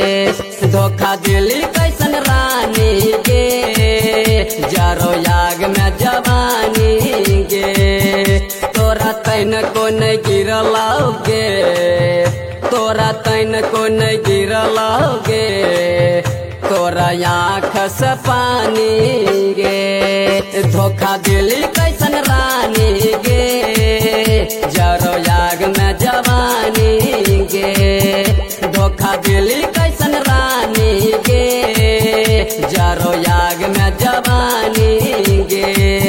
धोखा दिली कैसन रानी गे जरो याग में जवानी गे तोरा तैन को नहीं गिरलाओगे तोरा तैन को नहीं गिरलाओगे तोरा आँख से पानी गे धोखा दिली कैसन रानी गे जरो याग में जवानी गे धोखा दिली कैसन रानी गे जरो याग में जवानी गे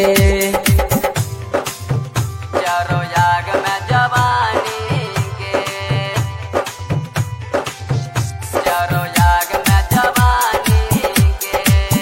जरो याग में जवानी गे जरो याग में जवानी गे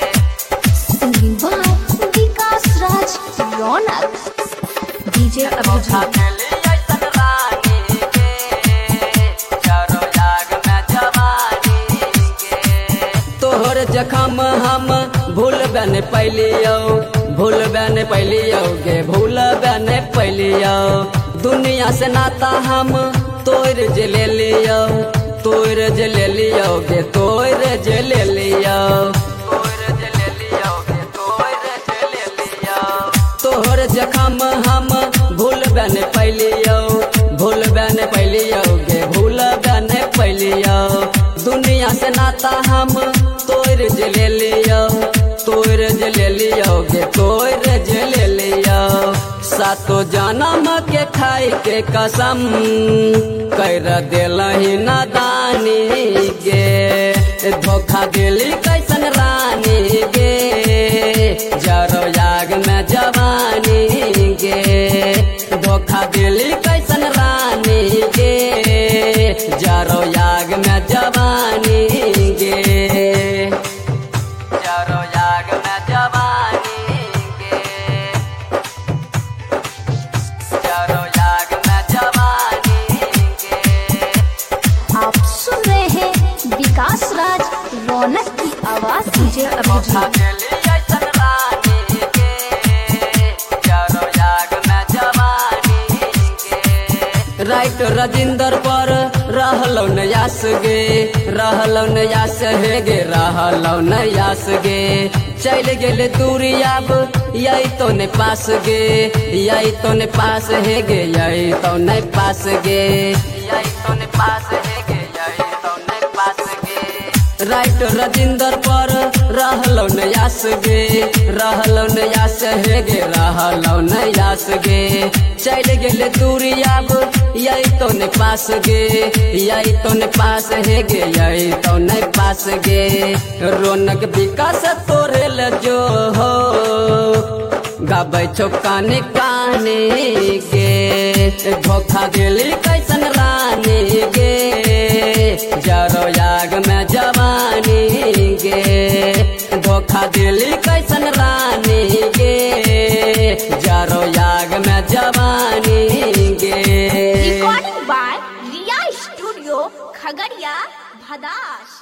विकास राज रौनक डीजे धोखा दिली कैसन रानी गे जरो याग में जवानी गे तोहर जखम हम भूलबे नहीं पैलियो भूलबे नहीं पैलियो गे भूलबे नहीं पैलियो दुनिया से नाता हम तोड़ जे ले लियो तोड़ जे ले लियो गे तोड़ जे ले लियो तोड़ जे ले लियो गे तोड़ जे ले लियो तोहर जखम हम भूलबे नहीं पैलियो भूलबे नहीं पैलियो गे भूलबे नहीं पैलियो दुनिया से नाता हम तोड़ जे ले लियो तोड़ जे ले लियो गे तोड़ जे ले लियो सातो जन्म के खाई के कसम कर दिलही नादानी गे धोखा दिली कैसन रानी गे जरो याग में जवानी गे धोखा दिली कैसन रानी गे जरो याग में जवानी गे जरो याग में जवानी गे जरो याग में जवानी गे आप सुन रहे हैं विकास राज रौनक की आवाज डीजे धोखा दिली कैसन रानी गे जरो याग में जवानी गे राइट राजिंदर पर रहलो नयास गे रहलो नयास हे गे रहलो नयास गे चल गेले दूरी अब यही तो ने पास गे यही तो ने पास है गे यही तो ने पास गे यही तो ने पास है गे यही तो ने पास गे राइट राजिंदर पर रहलो नयास गे रहलो नयास हे गे रहलो नयास गे चल गेले दूरी अब यही तो ने पास गे यही तो ने पास है गे यही तो ने पास गे रौनक विकास तोरे ले जो हो गाबै छो काने काने गे धोखा दिली कैसन रानी गे जरो याग में जवानी गे धोखा दिली कैसन रानी गे जरो याग में जवानी गे recording by Riya studio Khagaria Bhadas.